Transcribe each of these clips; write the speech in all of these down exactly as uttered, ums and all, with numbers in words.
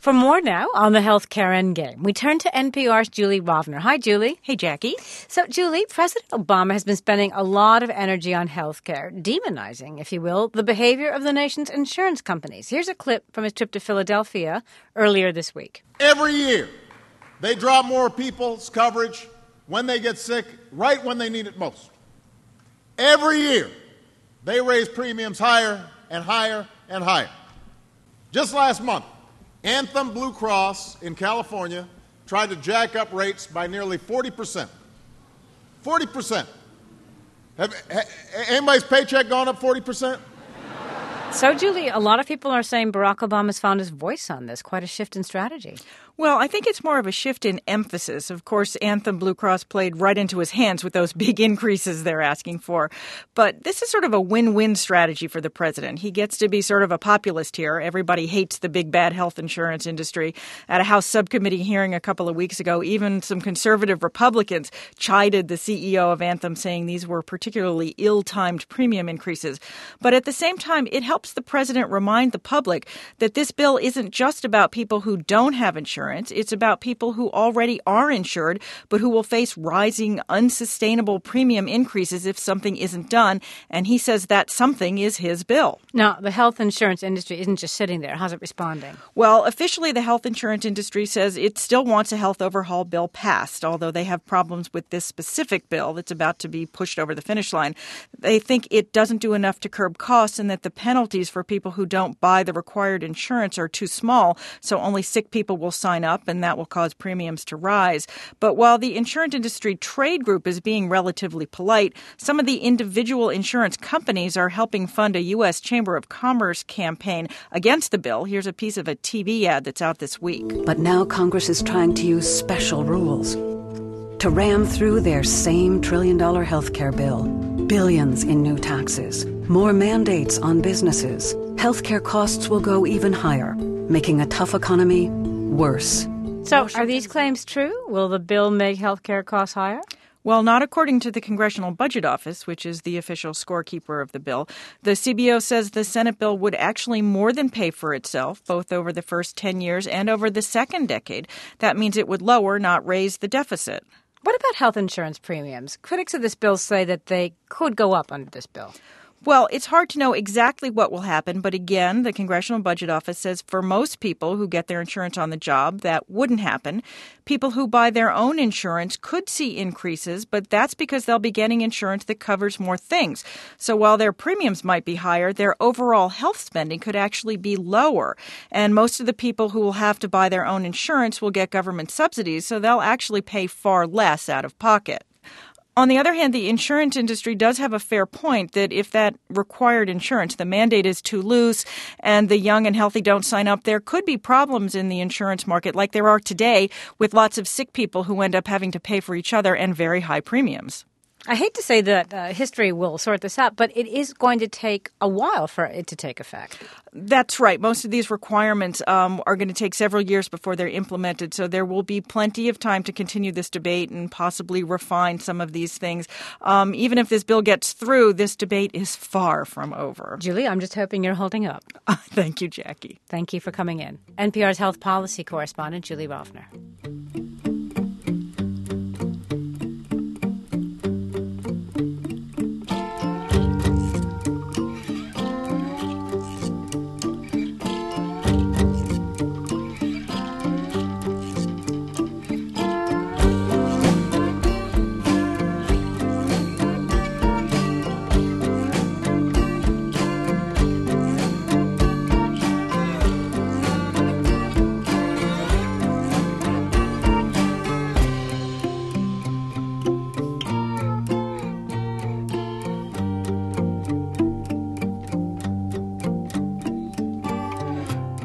For more now on the healthcare endgame, we turn to N P R's Julie Rovner. Hi, Julie. Hey, Jackie. So, Julie, President Obama has been spending a lot of energy on healthcare, demonizing, if you will, the behavior of the nation's insurance companies. Here's a clip from his trip to Philadelphia earlier this week. Every year, they drop more people's coverage when they get sick, right when they need it most. Every year, they raise premiums higher and higher and higher. Just last month, Anthem Blue Cross in California tried to jack up rates by nearly forty percent. forty percent. Have, ha, anybody's paycheck gone up forty percent? So, Julie, a lot of people are saying Barack Obama's found his voice on this, quite a shift in strategy. Well, I think it's more of a shift in emphasis. Of course, Anthem Blue Cross played right into his hands with those big increases they're asking for. But this is sort of a win-win strategy for the president. He gets to be sort of a populist here. Everybody hates the big, bad health insurance industry. At a House subcommittee hearing a couple of weeks ago, even some conservative Republicans chided the C E O of Anthem, saying these were particularly ill-timed premium increases. But at the same time, it helps the president remind the public that this bill isn't just about people who don't have insurance. It's about people who already are insured, but who will face rising, unsustainable premium increases if something isn't done. And he says that something is his bill. Now, the health insurance industry isn't just sitting there. How's it responding? Well, officially, the health insurance industry says it still wants a health overhaul bill passed, although they have problems with this specific bill that's about to be pushed over the finish line. They think it doesn't do enough to curb costs and that the penalties for people who don't buy the required insurance are too small, so only sick people will sign up, and that will cause premiums to rise. But while the insurance industry trade group is being relatively polite, some of the individual insurance companies are helping fund a U S Chamber of Commerce campaign against the bill. Here's a piece of a T V ad that's out this week. But now Congress is trying to use special rules to ram through their same trillion-dollar health care bill. Billions in new taxes, more mandates on businesses. Healthcare costs will go even higher, making a tough economy worse. So are these claims true? Will the bill make healthcare costs higher? Well, not according to the Congressional Budget Office, which is the official scorekeeper of the bill. The C B O says the Senate bill would actually more than pay for itself, both over the first ten years and over the second decade. That means it would lower, not raise, the deficit. What about health insurance premiums? Critics of this bill say that they could go up under this bill. Well, it's hard to know exactly what will happen, but again, the Congressional Budget Office says for most people who get their insurance on the job, that wouldn't happen. People who buy their own insurance could see increases, but that's because they'll be getting insurance that covers more things. So while their premiums might be higher, their overall health spending could actually be lower. And most of the people who will have to buy their own insurance will get government subsidies, so they'll actually pay far less out of pocket. On the other hand, the insurance industry does have a fair point that if that required insurance, the mandate is too loose and the young and healthy don't sign up, there could be problems in the insurance market like there are today with lots of sick people who end up having to pay for each other and very high premiums. I hate to say that uh, history will sort this out, but it is going to take a while for it to take effect. That's right. Most of these requirements um, are going to take several years before they're implemented, so there will be plenty of time to continue this debate and possibly refine some of these things. Um, even if this bill gets through, this debate is far from over. Julie, I'm just hoping you're holding up. Uh, thank you, Jackie. Thank you for coming in. N P R's health policy correspondent, Julie Rovner.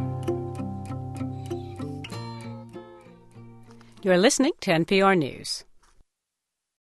You're listening to N P R News.